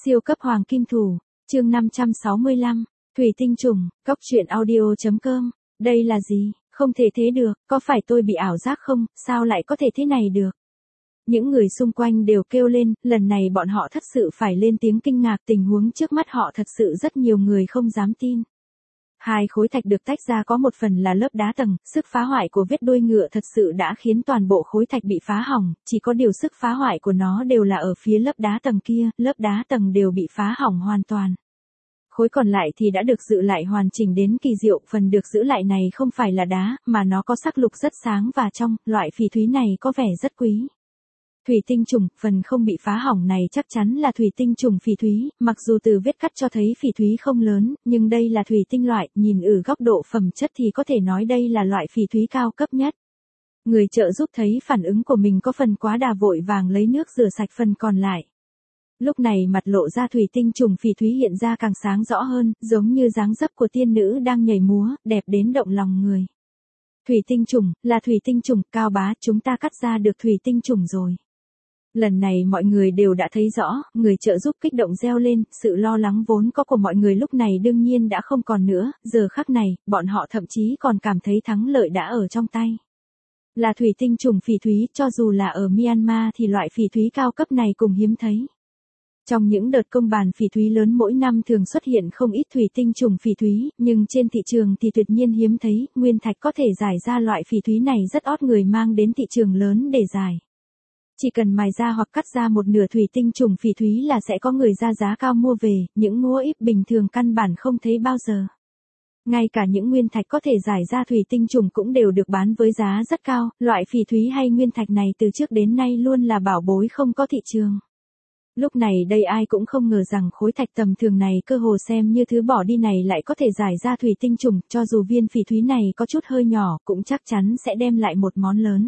Siêu cấp hoàng kim thủ, chương 565, Thủy tinh trùng, cóc truyện audio.com, đây là gì, không thể thế được, có phải tôi bị ảo giác không, sao lại có thể thế này được. Những người xung quanh đều kêu lên, lần này bọn họ thật sự phải lên tiếng kinh ngạc, tình huống trước mắt họ thật sự rất nhiều người không dám tin. Hai khối thạch được tách ra có một phần là lớp đá tầng, sức phá hoại của vết đuôi ngựa thật sự đã khiến toàn bộ khối thạch bị phá hỏng, chỉ có điều sức phá hoại của nó đều là ở phía lớp đá tầng kia, lớp đá tầng đều bị phá hỏng hoàn toàn. Khối còn lại thì đã được giữ lại hoàn chỉnh đến kỳ diệu, phần được giữ lại này không phải là đá, mà nó có sắc lục rất sáng và trong, loại phỉ thúy này có vẻ rất quý. Thủy tinh trùng, phần không bị phá hỏng này chắc chắn là thủy tinh trùng phỉ thúy, mặc dù từ vết cắt cho thấy phỉ thúy không lớn, nhưng đây là thủy tinh loại, nhìn ở góc độ phẩm chất thì có thể nói đây là loại phỉ thúy cao cấp nhất. Người trợ giúp thấy phản ứng của mình có phần quá đà, vội vàng lấy nước rửa sạch phần còn lại. Lúc này mặt lộ ra thủy tinh trùng phỉ thúy hiện ra càng sáng rõ hơn, giống như dáng dấp của tiên nữ đang nhảy múa, đẹp đến động lòng người. Thủy tinh trùng, là thủy tinh trùng, Cao bá, chúng ta cắt ra được thủy tinh trùng rồi. Lần này mọi người đều đã thấy rõ, người trợ giúp kích động reo lên, sự lo lắng vốn có của mọi người lúc này đương nhiên đã không còn nữa, giờ khắc này, bọn họ thậm chí còn cảm thấy thắng lợi đã ở trong tay. Là thủy tinh trùng phỉ thúy, cho dù là ở Myanmar thì loại phỉ thúy cao cấp này cùng hiếm thấy. Trong những đợt công bàn phỉ thúy lớn mỗi năm thường xuất hiện không ít thủy tinh trùng phỉ thúy, nhưng trên thị trường thì tuyệt nhiên hiếm thấy, nguyên thạch có thể giải ra loại phỉ thúy này rất ót người mang đến thị trường lớn để giải. Chỉ cần mài ra hoặc cắt ra một nửa thủy tinh trùng phỉ thúy là sẽ có người ra giá cao mua về, những mua ít bình thường căn bản không thấy bao giờ. Ngay cả những nguyên thạch có thể giải ra thủy tinh trùng cũng đều được bán với giá rất cao, loại phỉ thúy hay nguyên thạch này từ trước đến nay luôn là bảo bối không có thị trường. Lúc này đây ai cũng không ngờ rằng khối thạch tầm thường này cơ hồ xem như thứ bỏ đi này lại có thể giải ra thủy tinh trùng, cho dù viên phỉ thúy này có chút hơi nhỏ cũng chắc chắn sẽ đem lại một món lớn.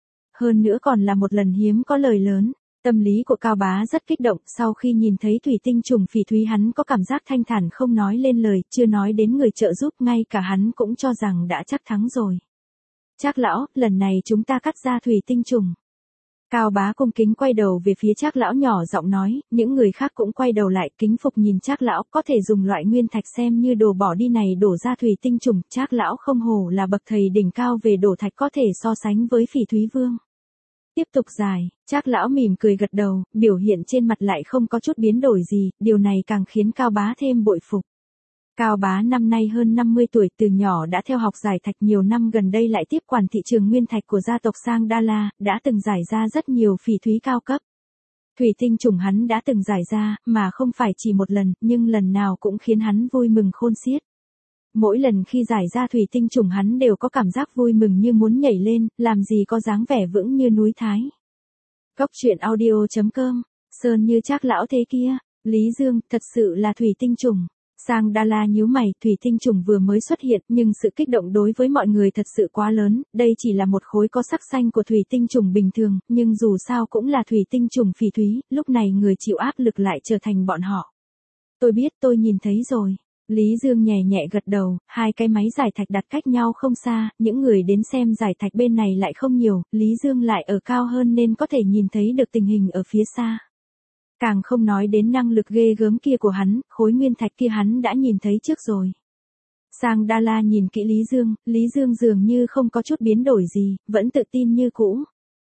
Hơn nữa còn là một lần hiếm có lời lớn. Tâm lý của Cao bá rất kích động, sau khi nhìn thấy thủy tinh trùng phỉ thúy hắn có cảm giác thanh thản không nói lên lời, chưa nói đến người trợ giúp, ngay cả hắn cũng cho rằng đã chắc thắng rồi. Trác lão, lần này chúng ta cắt ra thủy tinh trùng. Cao bá cung kính quay đầu về phía Trác lão nhỏ giọng nói, những người khác cũng quay đầu lại kính phục nhìn Trác lão, có thể dùng loại nguyên thạch xem như đồ bỏ đi này đổ ra thủy tinh trùng, Trác lão không hổ là bậc thầy đỉnh cao về đổ thạch, có thể so sánh với phỉ thúy vương. Tiếp tục giải, Trác lão mỉm cười gật đầu, biểu hiện trên mặt lại không có chút biến đổi gì, điều này càng khiến Cao bá thêm bội phục. Cao bá năm nay hơn 50 tuổi, từ nhỏ đã theo học giải thạch, nhiều năm gần đây lại tiếp quản thị trường nguyên thạch của gia tộc Sang Đa La, đã từng giải ra rất nhiều phỉ thúy cao cấp. Thủy tinh trùng hắn đã từng giải ra, mà không phải chỉ một lần, nhưng lần nào cũng khiến hắn vui mừng khôn xiết. Mỗi lần khi giải ra thủy tinh trùng hắn đều có cảm giác vui mừng như muốn nhảy lên, làm gì có dáng vẻ vững như núi Thái. cóc truyện audio.com, Sơn như Trác lão thế kia, Lý Dương, thật sự là thủy tinh trùng. Sang Đa La nhíu mày, thủy tinh trùng vừa mới xuất hiện, nhưng sự kích động đối với mọi người thật sự quá lớn, đây chỉ là một khối có sắc xanh của thủy tinh trùng bình thường, nhưng dù sao cũng là thủy tinh trùng phỉ thúy, lúc này người chịu áp lực lại trở thành bọn họ. Tôi biết, tôi nhìn thấy rồi. Lý Dương nhẹ nhẹ gật đầu, hai cái máy giải thạch đặt cách nhau không xa, những người đến xem giải thạch bên này lại không nhiều, Lý Dương lại ở cao hơn nên có thể nhìn thấy được tình hình ở phía xa. Càng không nói đến năng lực ghê gớm kia của hắn, khối nguyên thạch kia hắn đã nhìn thấy trước rồi. Sang Đa La nhìn kỹ Lý Dương dường như không có chút biến đổi gì, vẫn tự tin như cũ.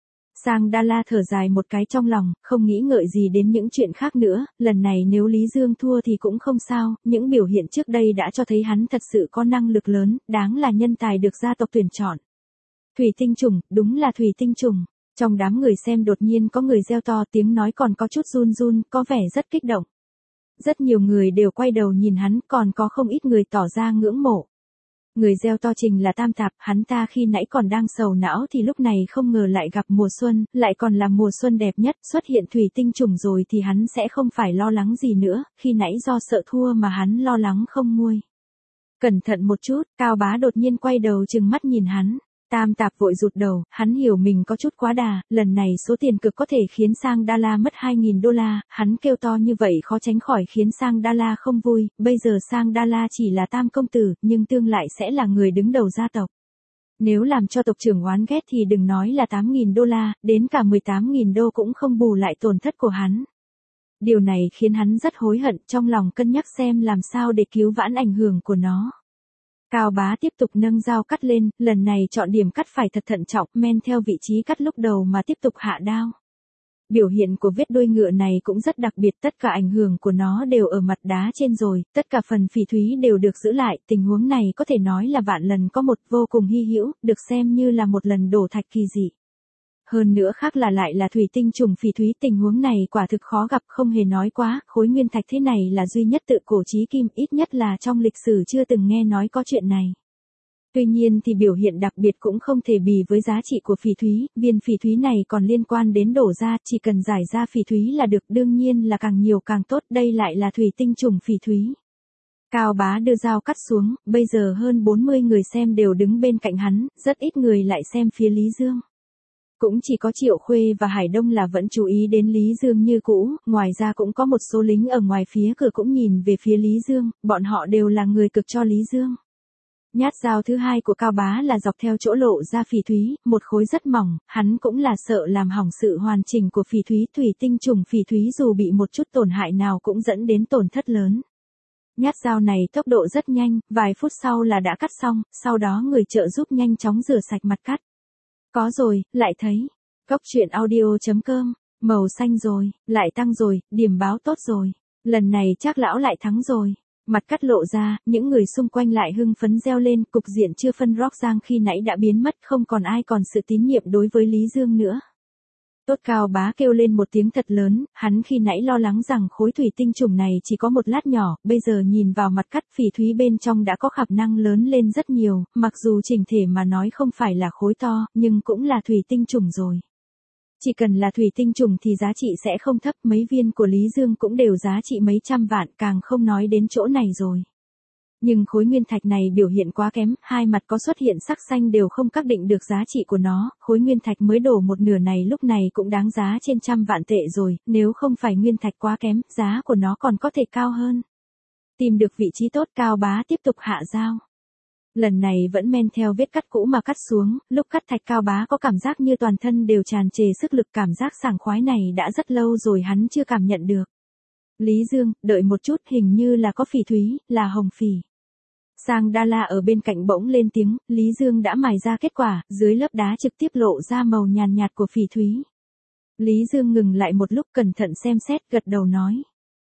Sang Đa La thở dài một cái trong lòng, không nghĩ ngợi gì đến những chuyện khác nữa, lần này nếu Lý Dương thua thì cũng không sao, những biểu hiện trước đây đã cho thấy hắn thật sự có năng lực lớn, đáng là nhân tài được gia tộc tuyển chọn. Thủy tinh trùng, đúng là thủy tinh trùng. Trong đám người xem đột nhiên có người reo to, tiếng nói còn có chút run run, có vẻ rất kích động. Rất nhiều người đều quay đầu nhìn hắn, còn có không ít người tỏ ra ngưỡng mộ. Người reo to trình là Tam Tạp, hắn ta khi nãy còn đang sầu não thì lúc này không ngờ lại gặp mùa xuân, lại còn là mùa xuân đẹp nhất, xuất hiện thủy tinh trùng rồi thì hắn sẽ không phải lo lắng gì nữa, khi nãy do sợ thua mà hắn lo lắng không nguôi. Cẩn thận một chút, Cao bá đột nhiên quay đầu trừng mắt nhìn hắn. Tam Tạp vội rụt đầu, hắn hiểu mình có chút quá đà, lần này số tiền cực có thể khiến Sang Đa La mất 2.000 đô la, hắn kêu to như vậy khó tránh khỏi khiến Sang Đa La không vui, bây giờ Sang Đa La chỉ là tam công tử, nhưng tương lại sẽ là người đứng đầu gia tộc. Nếu làm cho tộc trưởng oán ghét thì đừng nói là 8.000 đô la, đến cả 18.000 đô cũng không bù lại tổn thất của hắn. Điều này khiến hắn rất hối hận, trong lòng cân nhắc xem làm sao để cứu vãn ảnh hưởng của nó. Cao Bá tiếp tục nâng dao cắt lên, lần này chọn điểm cắt phải thật thận trọng, men theo vị trí cắt lúc đầu mà tiếp tục hạ đao. Biểu hiện của vết đuôi ngựa này cũng rất đặc biệt, tất cả ảnh hưởng của nó đều ở mặt đá trên rồi, tất cả phần phỉ thúy đều được giữ lại, tình huống này có thể nói là vạn lần có một, vô cùng hy hữu, được xem như là một lần đổ thạch kỳ dị. Hơn nữa khác là lại là thủy tinh trùng phỉ thúy, tình huống này quả thực khó gặp, không hề nói quá, khối nguyên thạch thế này là duy nhất tự cổ chí kim, ít nhất là trong lịch sử chưa từng nghe nói có chuyện này. Tuy nhiên thì biểu hiện đặc biệt cũng không thể bì với giá trị của phỉ thúy, viên phỉ thúy này còn liên quan đến đổ ra, chỉ cần giải ra phỉ thúy là được, đương nhiên là càng nhiều càng tốt, đây lại là thủy tinh trùng phỉ thúy. Cao Bá đưa dao cắt xuống, bây giờ hơn 40 người xem đều đứng bên cạnh hắn, rất ít người lại xem phía Lý Dương. Cũng chỉ có Triệu Khuê và Hải Đông là vẫn chú ý đến Lý Dương như cũ, ngoài ra cũng có một số lính ở ngoài phía cửa cũng nhìn về phía Lý Dương, bọn họ đều là người cực cho Lý Dương. Nhát dao thứ hai của Cao Bá là dọc theo chỗ lộ ra phỉ thúy, một khối rất mỏng, hắn cũng là sợ làm hỏng sự hoàn chỉnh của phỉ thúy, thủy tinh trùng phỉ thúy dù bị một chút tổn hại nào cũng dẫn đến tổn thất lớn. Nhát dao này tốc độ rất nhanh, vài phút sau là đã cắt xong, sau đó người trợ giúp nhanh chóng rửa sạch mặt cắt. Có rồi, lại thấy. Cốc truyện audio.com, màu xanh rồi, lại tăng rồi, điểm báo tốt rồi. Lần này chắc lão lại thắng rồi. Mặt cắt lộ ra, những người xung quanh lại hưng phấn reo lên, cục diện chưa phân Rock Giang khi nãy đã biến mất, không còn ai còn sự tín nhiệm đối với Lý Dương nữa. Tốt, Cao Bá kêu lên một tiếng thật lớn, hắn khi nãy lo lắng rằng khối thủy tinh trùng này chỉ có một lát nhỏ, bây giờ nhìn vào mặt cắt phỉ thúy bên trong đã có khả năng lớn lên rất nhiều, mặc dù chỉnh thể mà nói không phải là khối to, nhưng cũng là thủy tinh trùng rồi. Chỉ cần là thủy tinh trùng thì giá trị sẽ không thấp, mấy viên của Lý Dương cũng đều giá trị mấy trăm vạn, càng không nói đến chỗ này rồi. Nhưng khối nguyên thạch này biểu hiện quá kém, hai mặt có xuất hiện sắc xanh đều không xác định được giá trị của nó, khối nguyên thạch mới đổ một nửa này lúc này cũng đáng giá trên 100 vạn tệ rồi, nếu không phải nguyên thạch quá kém, giá của nó còn có thể cao hơn. Tìm được vị trí tốt, Cao Bá tiếp tục hạ dao. Lần này vẫn men theo vết cắt cũ mà cắt xuống, lúc cắt thạch Cao Bá có cảm giác như toàn thân đều tràn trề sức lực, cảm giác sảng khoái này đã rất lâu rồi hắn chưa cảm nhận được. Lý Dương, đợi một chút, hình như là có phỉ thúy, là hồng phỉ. Sang Đa La ở bên cạnh bỗng lên tiếng, Lý Dương đã mài ra kết quả, dưới lớp đá trực tiếp lộ ra màu nhàn nhạt của phỉ thúy. Lý Dương ngừng lại một lúc cẩn thận xem xét, gật đầu nói.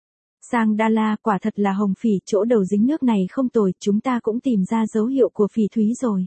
Sang Đa La, quả thật là hồng phỉ, chỗ đầu dính nước này không tồi, chúng ta cũng tìm ra dấu hiệu của phỉ thúy rồi.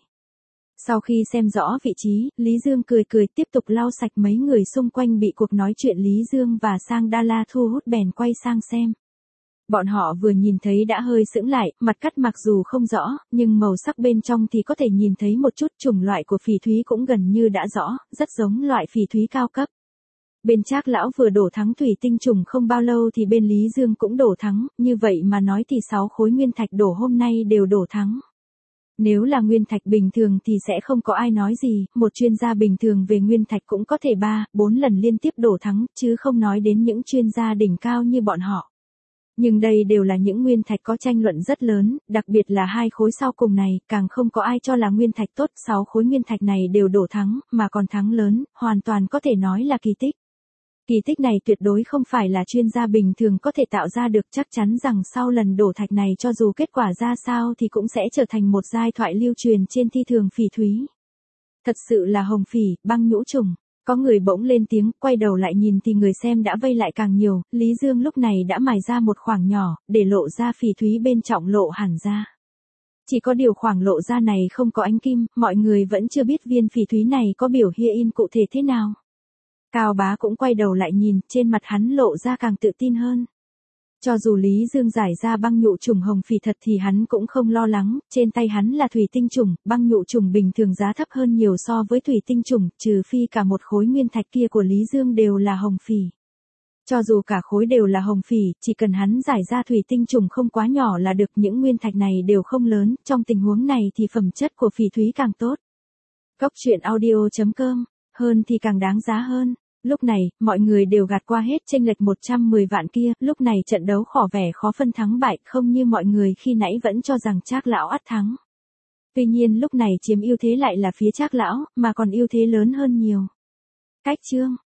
Sau khi xem rõ vị trí, Lý Dương cười cười tiếp tục lau sạch, mấy người xung quanh bị cuộc nói chuyện Lý Dương và Sang Đa La thu hút bèn quay sang xem. Bọn họ vừa nhìn thấy đã hơi sững lại, mặt cắt mặc dù không rõ, nhưng màu sắc bên trong thì có thể nhìn thấy một chút, chủng loại của phỉ thúy cũng gần như đã rõ, rất giống loại phỉ thúy cao cấp. Bên Trác lão vừa đổ thắng thủy tinh trùng không bao lâu thì bên Lý Dương cũng đổ thắng, như vậy mà nói thì 6 khối nguyên thạch đổ hôm nay đều đổ thắng. Nếu là nguyên thạch bình thường thì sẽ không có ai nói gì, một chuyên gia bình thường về nguyên thạch cũng có thể 3-4 lần liên tiếp đổ thắng, chứ không nói đến những chuyên gia đỉnh cao như bọn họ. Nhưng đây đều là những nguyên thạch có tranh luận rất lớn, đặc biệt là 2 khối sau cùng này, càng không có ai cho là nguyên thạch tốt, 6 khối nguyên thạch này đều đổ thắng, mà còn thắng lớn, hoàn toàn có thể nói là kỳ tích. Kỳ tích này tuyệt đối không phải là chuyên gia bình thường có thể tạo ra được, chắc chắn rằng sau lần đổ thạch này cho dù kết quả ra sao thì cũng sẽ trở thành một giai thoại lưu truyền trên thi thường phỉ thúy. Thật sự là hồng phỉ, băng nhũ trùng. Có người bỗng lên tiếng, quay đầu lại nhìn thì người xem đã vây lại càng nhiều, Lý Dương lúc này đã mài ra một khoảng nhỏ, để lộ ra phỉ thúy bên trọng lộ hẳn ra. Chỉ có điều khoảng lộ ra này không có ánh kim, mọi người vẫn chưa biết viên phỉ thúy này có biểu hiện cụ thể thế nào. Cao Bá cũng quay đầu lại nhìn, trên mặt hắn lộ ra càng tự tin hơn. Cho dù Lý Dương giải ra băng nhũ trùng hồng phỉ thật thì hắn cũng không lo lắng, trên tay hắn là thủy tinh trùng, băng nhũ trùng bình thường giá thấp hơn nhiều so với thủy tinh trùng, trừ phi cả một khối nguyên thạch kia của Lý Dương đều là hồng phỉ. Cho dù cả khối đều là hồng phỉ, chỉ cần hắn giải ra thủy tinh trùng không quá nhỏ là được, những nguyên thạch này đều không lớn, trong tình huống này thì phẩm chất của phỉ thúy càng tốt. Cốc truyện audio.com, hơn thì càng đáng giá hơn. Lúc này, mọi người đều gạt qua hết chênh lệch 110 vạn kia, lúc này trận đấu khỏ vẻ khó phân thắng bại, không như mọi người khi nãy vẫn cho rằng Trác lão ắt thắng. Tuy nhiên lúc này chiếm ưu thế lại là phía Trác lão, mà còn ưu thế lớn hơn nhiều. Cách chương